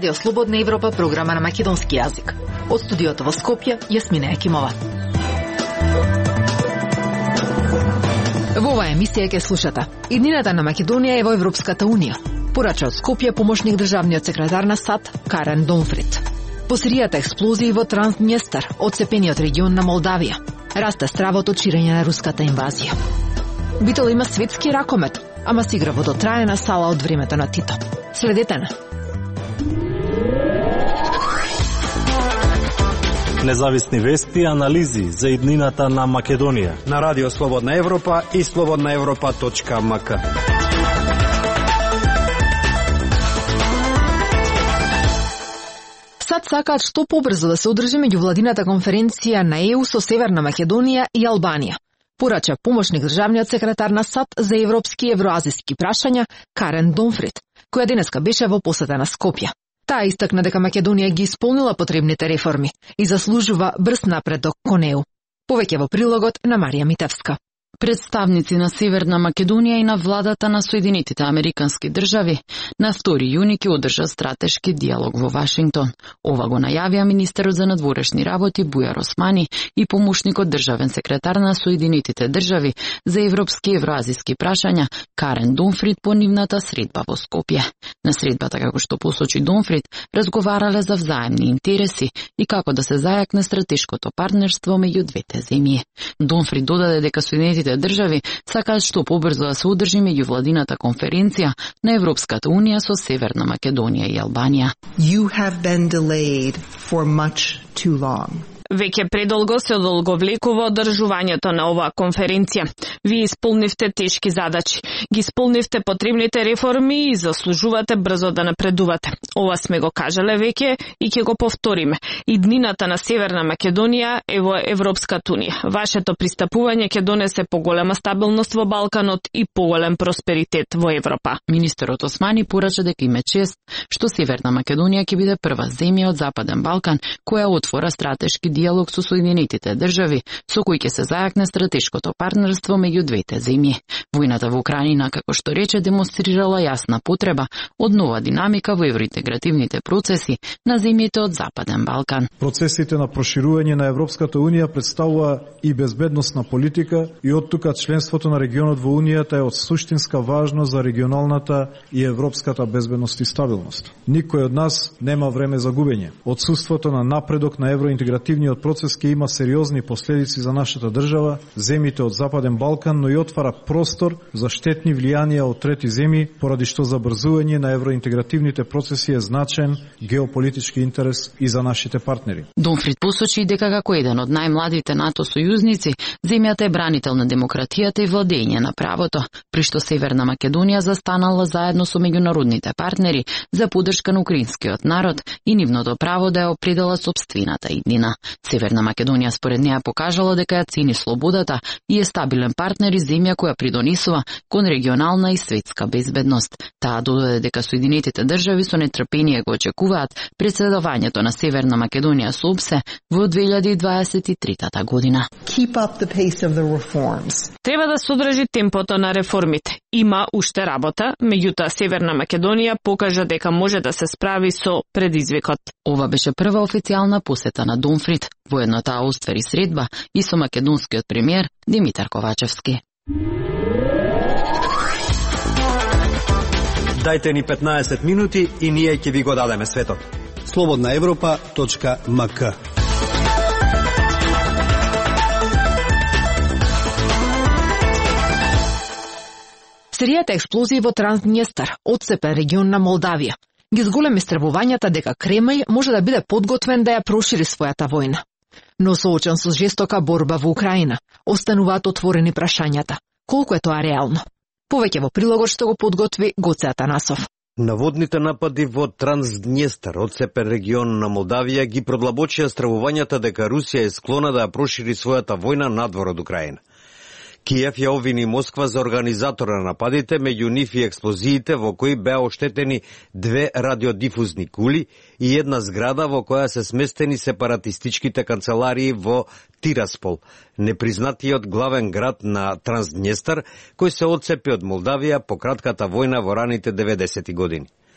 Радио Слободна Европа, програма на македонски јазик. Од студиото во Скопје, Јасмина Екимова. Во оваа емисија ќе слушате: иднината на Македонија е во Европската унија. Порача од Скопје помошник државниот секретар на САД Карен Донфрид. По серијата експлозии во Транснестар, одцепениот регион на Молдавија. Расте стравот од ширење на руската инвазија. Битол има светски ракомет, ама си игра во дотраена сала од времето на Тито. Следете на. Независни вести и анализи за иднината на Македонија на Радио Слободна Европа и slobodnaevropa.mk. САД сакаат што побрзо да се одржи меѓувладината конференција на ЕУ со Северна Македонија и Албанија. Порача помошник државниот секретар на САД за европски и евроазиски прашања Карен Донфрид, која денеска беше во посета на Скопје. Таа истакна дека Македонија ги исполнила потребните реформи и заслужува брз напредок кон ЕУ. Повеќе во прилогот на Марија Митевска. Представници на Северна Македонија и на владата на Соединетите Американски држави на 2 јуни ќе одржат стратешки диалог во Вашингтон. Ова го најавија министерот за надворешни работи Бујар Османи и помошникот државен секретар на Соединетите држави за европски и евроазиски прашања Карен Донфрид по нивната средба во Скопје. На средбата, како што посочи Донфрид, разговарале за взаемни интереси и како да се зајакне стратешкото партнерство меѓу двете земји. Донфрид додаде дека Соединетите држави сакаат што побрзо да се одржи меѓувладината конференција на Европската унија со Северна Македонија и Албанија. You have been delayed for much too long. Веќе предолго се одолговлекува одржувањето на оваа конференција. Вие исполнивте тешки задачи, ги исполнивте потребните реформи и заслужувате брзо да напредувате. Ова сме го кажале веќе и ќе го повториме. Иднината на Северна Македонија е во Европската унија. Вашето пристапување ќе донесе поголема стабилност во Балканот и поголем просперитет во Европа. Министерот Османи порача дека има чест што Северна Македонија ќе биде прва земја од Западен Балкан која отвора стратешки диалог со Соединетите држави, со кој ќе се зајакне стратешкото партнерство меѓу двете земји. Војната во Украина, како што рече, демонстрирала јасна потреба од нова динамика во евроинтегративните процеси на земјите од Западен Балкан. Процесите на проширување на Европската унија представува и безбедносна политика и оттука членството на регионот во унијата е од суштинска важност за регионалната и европската безбедност и стабилност. Никој од нас нема време за губење. Отсуството на напредок на евроинтегративниот процес ќе има сериозни последици за нашата држава, земјите од Западен Балкан, но и отвара простор за штетни влијанија од трети земји, поради што забрзување на евроинтегративните процеси е значаен геополитички интерес и за нашите партнери. Донфрид посочи дека како еден од најмладите НАТО сојузници, земјата е бранител на демократијата и владење на правото, при што Северна Македонија застанала заедно со меѓународните партнери за поддршка на украинскиот народ и нивното право да ја определа сопствената иднина. Северна Македонија според неа покажала дека ја цени слободата и е стабилен партнер и земја која придонесува кон регионална и светска безбедност. Таа додаде дека Соединетите држави со нетрпение го очекуваат претседавањето на Северна Македонија со ОПСЕ во 2023 година. Keep up the pace of the reforms. Треба да се одржи темпото на реформите. Има уште работа, меѓутоа Северна Македонија покажа дека може да се справи со предизвикот. Ова беше прва официјална посета на Донфрид. Воедно таа оствари средба и со македонскиот премиер Димитар Ковачевски. Дајте ни 15 минути и ние ќе ви го дадеме светот. slobodnaevropa.mk. Серијата експлозии во Транснестар, одцепен регион на Молдавија, ги зголеми стравувањата дека Кремљ може да биде подготвен да ја прошири својата војна. Но соочен со жестока борба во Украина, остануваат отворени прашањата. Колку е тоа реално? Повеќе во прилогот што го подготви Гоце Атанасов. Наводните напади во Транснестар, одцепен регион на Молдавија, ги продлабочија стравувањата дека Русија е склона да ја прошири својата војна надвор од Украина. Киев ја обвини Москва за организатора на нападите, меѓу нив и експлозиите во кои беа оштетени 2 радиодифузни кули и една зграда во која се сместени сепаратистичките канцеларии во Тираспол, непризнатиот главен град на Транснестар, кој се одцепи од Молдавија по кратката војна во раните 90-ти години.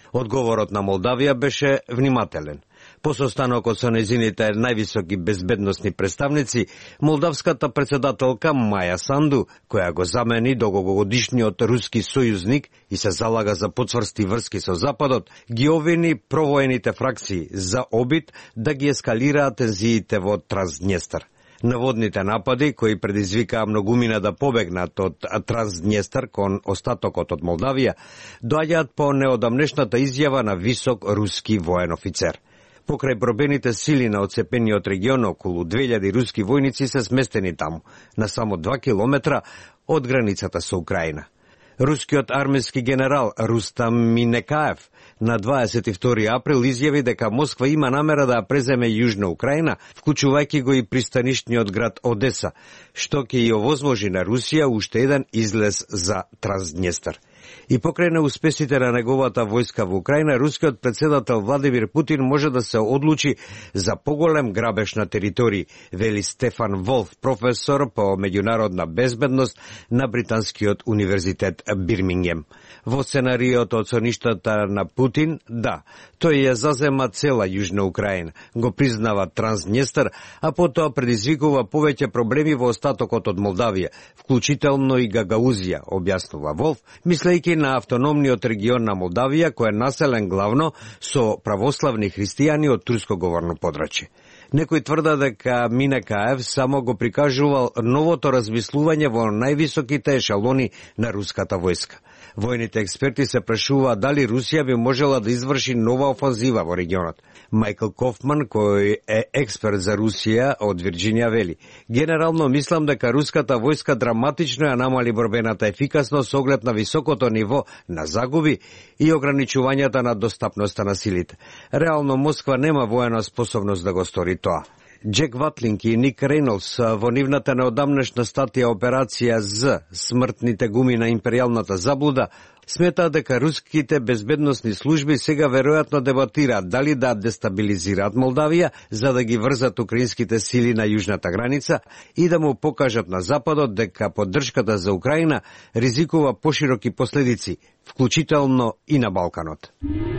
Одговорот на Молдавија беше внимателен. По состанокот со незините највисоки безбедносни представници, молдавската председателка Маја Санду, која го замени долгогодишниот руски сојузник и се залага за потврсти врски со Западот, ги обвини провоените фракции за обид да ги ескалираат тензиите во Транснестар. Наводните напади, кои предизвикаа многумина да побегнат од Транснестар кон остатокот од Молдавија, доаѓаат по неодамнешната изјава на висок руски воен офицер. Покрај пробените сили на оцепениот регион, околу 2000 руски војници се сместени таму, на само 2 километра од границата со Украина. Рускиот армиски генерал Рустам Минекаев на 22 април изјави дека Москва има намера да преземе Јужна Украина, вклучувајќи го и пристанишниот град Одеса, што ќе ја овозможи на Русија уште еден излез за Транснестар. И покрај неуспесите на неговата војска во Украина, рускиот председател Владимир Путин може да се одлучи за поголем грабеж на територии, вели Стефан Волф, професор по меѓународна безбедност на Британскиот универзитет Бирмингем. Во сценариот од соништата на Путин, да, тој ја зазема цела Јужна Украина, го признава Транснестар, а потоа предизвикува повеќе проблеми во остатокот од Молдавија, вклучително и Гагаузија, објаснува Волф, мислејќи на автономниот регион на Молдавија, кој е населен главно со православни христијани од турскоговорно подрачје. Некои тврда дека Минекаев само го прикажувал новото размислување во највисоките ешелони на руската војска. Војните експерти се прашуваат дали Русија би можела да изврши нова офанзива во регионот. Майкл Кофман, кој е експерт за Русија од Вирџинија, вели: генерално мислам дека руската војска драматично ја намали борбената ефикасност со оглед на високото ниво на загуби и ограничувањата на достапноста на силите. Реално Москва нема воена способност да го стори тоа. Джек Ватлинг и Ник Рейнолдс во нивната неодамнешна статија Операција З, смртните гуми на империјалната заблуда, сметаат дека руските безбедносни служби сега веројатно дебатираат дали да дестабилизираат Молдавија за да ги врзат украинските сили на јужната граница и да му покажат на Западот дека поддршката за Украина ризикува пошироки последици, вклучително и на Балканот.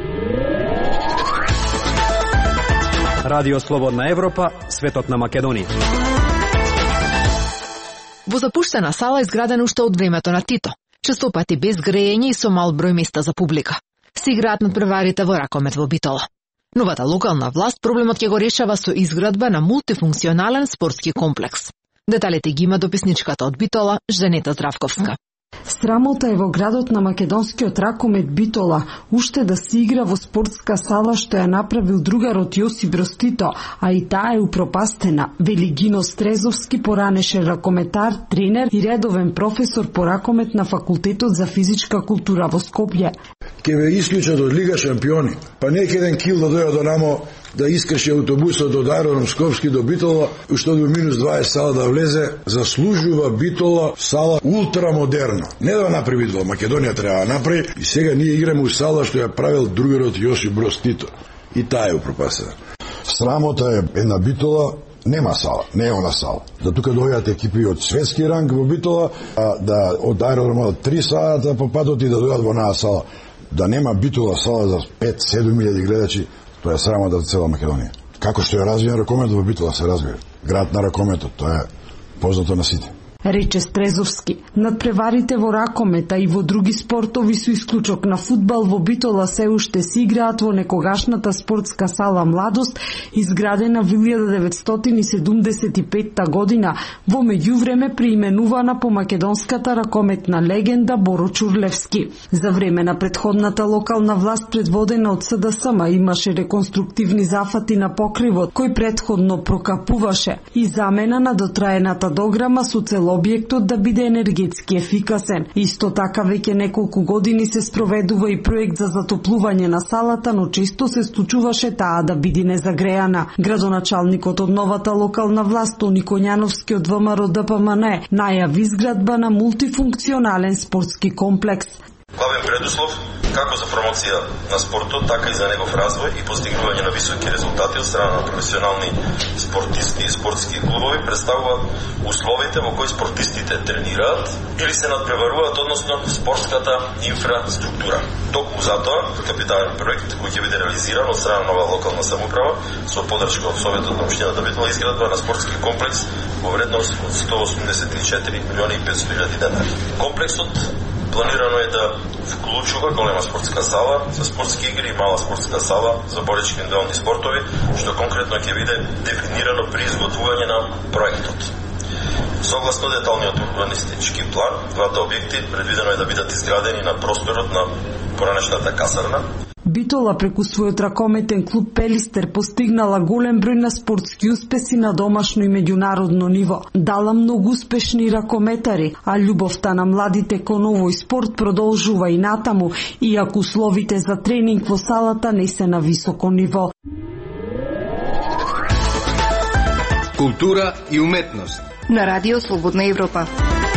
Радио Слободна Европа, светот на Македонија. Во запуштена сала изградена уште од времето на Тито, честопати без грејење и со мал број места за публика, се играат надпреварите во ракомет во Битола. Новата локална власт проблемот ќе го решава со изградба на мултифункционален спортски комплекс. Деталите ги има дописничката од Битола, Жденета Здравковска. Срамота е во градот на македонскиот ракомет Битола уште да се игра во спортска сала што ја направил другарот Јосип Броз Тито, а и таа е упропастена, вели Гино Стрезовски, поранешен ракометар, тренер и редовен професор по ракомет на Факултетот за физичка култура во Скопје. Ке ве исклучат од Лига шампиони, па нека еден кил да дојде до намо да искрши автобусот од Аеродром Скопски до Битола, уште до минус 20 сала да влезе, заслужува Битола сала ултрамодерна. Не да направи Битола, Македонија треба да направи, и сега ние играме у сала што ја правил другарот Јосип Броз Тито. И таа е упропасена. Срамота е една Битола, нема сала, не е она сала. Да тука дојдат екипи од светски ранг во Битола, да од аеродрома 3 сата по патот и да дојдат во онаа сала. Да нема Битола сала за 5-7 илјади гледачи, тоа е срамота за цела Македонија. Како што е развиен ракометот во Битола се развива. Град на ракометот, тоа е познато на сите. Рече Стрезовски. Надпреварите во ракомета и во други спортови со исклучок на фудбал во Битола се уште се играат во некогашната спортска сала Младост, изградена во 1975 година, во меѓувреме преименувана по македонската ракометна легенда Боро Чурлевски. За време на претходната локална власт предводена од СДСМ имаше реконструктивни зафати на покривот, кој претходно прокапуваше и замена на дотраената дограма со цел објектот да биде енергетски ефикасен. Исто така веќе неколку години се спроведува и проект за затоплување на салата, но често се случуваше таа да биде незагрејана. Градоначалникот од новата локална власт Тони Коњановски од ВМРО ДПМН најави изградба на мултифункционален спортски комплекс. Главен предуслов како за промоција на спортот, така и за негов развој и постигнување на високи резултати од страна на професионални спортисти и спортски клубови представуваат условите во кои спортистите тренираат или се надпреваруваат односно спортската инфраструктура. Токму затоа, капитален проект кој ќе биде реализиран од страна на нова локална самоуправа со поддршка од Советот на општината Битола, изградба на спортски комплекс во вредност од 184 милиони и 500 илјади денари. Комплексот планирано е да вклучува голема спортска сала за спортски игри и мала спортска сала за боречки индивидуални спортови, што конкретно ќе биде дефинирано при изготвување на проектот. Согласно деталниот урбанистички план, двата објекти предвидено е да бидат изградени на просторот на поранешната касарна. Битола преку својот ракометен клуб Пелистер постигнала голем број на спортски успеси на домашно и меѓународно ниво. Дала многу успешни ракометари, а љубовта на младите кон овој спорт продолжува и натаму, иако условите за тренинг во салата не се на високо ниво. Култура и уметност на Радио Слободна Европа.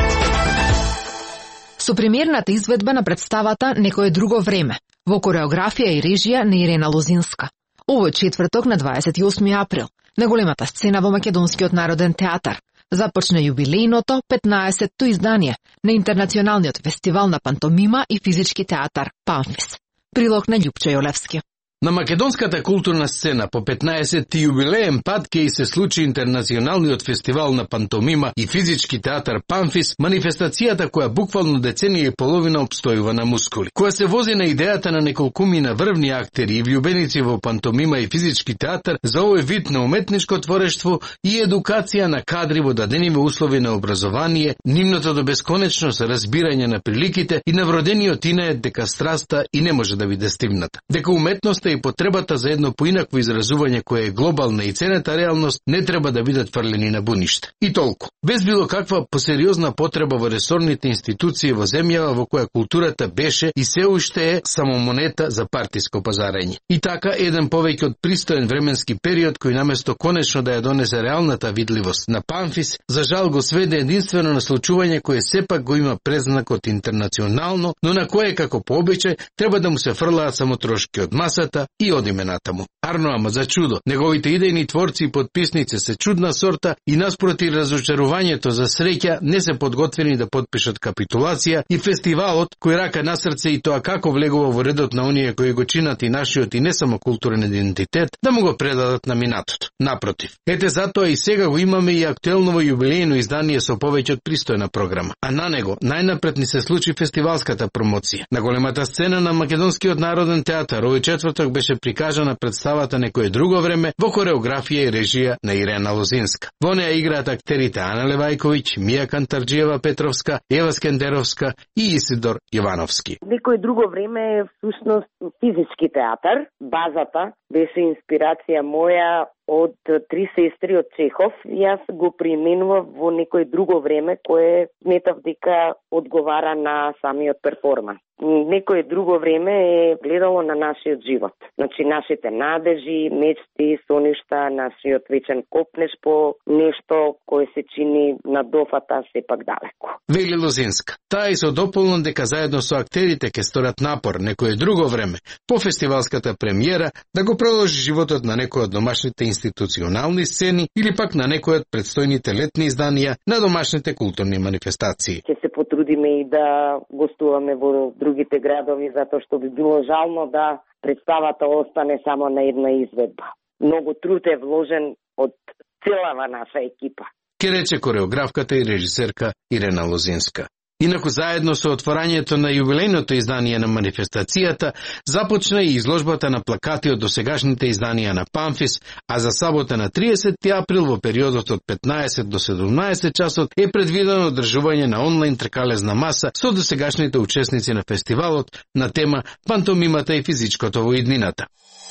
Со премиерната изведба на представата Некое друго време, во кореографија и режија на Ирена Лозинска. Овој четврток на 28 април, на големата сцена во Македонскиот народен театар, започна јубилејното 15-то издание на Интернационалниот фестивал на пантомима и физички театар Памфис. Прилог на Љупчо Јолевски. На македонската културна сцена по 15-ти јубилеен пат ќе и се случи Интернационалниот фестивал на пантомима и физички театар Памфис, манифестацијата која буквално деценија и половина обстојува на мускули. Која се вози на идејата на неколкумина врвни актери и влюбеници во пантомима и физички театар за овој вид на уметничко творештво и едукација на кадри во дадениви услови на образование, нивното до бесконечност разбирање на приликите и навродениот инает дека страста и не може да биде стивната. Дека уметноста и потребата за едно поинакво изразување кое е глобална и цената реалност не треба да бидат фрлени на буниште. И толку. Без било каква посериозна потреба во ресорните институции во земјава во која културата беше и се уште е само монета за партиско пазарење. И така, еден повеќе од пристоен временски период кој наместо конечно да ја донесе реалната видливост на Памфис, за жал го сведе единствено на случување кое сепак го има презнакот интернационално, но на кое како пообичај треба да му се фрлаат само трошки од масата и одиме натаму. Арно, ама за чудо, неговите идејни творци и подписници се чудна сорта и наспроти разочарувањето за среќа не се подготвени да подпишат капитулација и фестивалот, кој рака на срце и тоа како влегува во редот на оние кои го чинат и нашиот и не само културен идентитет, да му го предадат на минатото. Напротив, ете затоа и сега го имаме и актуелново јубилејно издание со повеќе од пристојна програма. А на него најнапред ни се случи фестивалската промоција. На големата сцена на Македонскиот народен театар овој четврток беше прикажана представата Некое друго време во кореографија и режија на Ирена Лозинска. Во неја играат актерите Ана Левајковиќ, Мија Кантарџиева-Петровска, Ева Скендеровска и Исидор Јовановски. Некое друго време е всушност физички театар. Базата беше инспирација моја од Три сестри од Чехов. Јас го применував во некое друго време кое сметав дека одговара на самиот перформанс. Некое друго време е гледало на нашиот живот. Значи, нашите надежи, мечти, соништа, нашиот вечен копнеш по нешто кое се чини на дофата сепак далеко. Вели Лозинска. Таа и со дополнен дека заедно со актерите ке сторат напор некое друго време по фестивалската премиера да го продолжи животот на некој од домашните институционални сцени или пак на некој од предстојните летни изданија на домашните културни манифестации. Ќе се потрудиме и да гостуваме во другите градови, затоа што би било жално да представата остане само на една изведба. Многу труд е вложен од целава наша екипа. Ке рече кореографката и режисерка Ирена Лозинска. Инаку заедно со отворањето на јубилејното издание на манифестацијата, започна и изложбата на плакати од досегашните изданија на Памфис, а за сабота на 30 април во периодот од 15 до 17 часот е предвидено одржување на онлайн тркалезна маса со досегашните учесници на фестивалот на тема пантомимата и физичкото во иднината.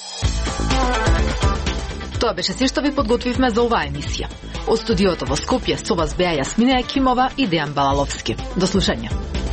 Тоа беше се што ви подготвивме за оваа емисија. Од студиото во Скопје со вас беа Јасмина Екимова и Дејан Балаловски. До слушање.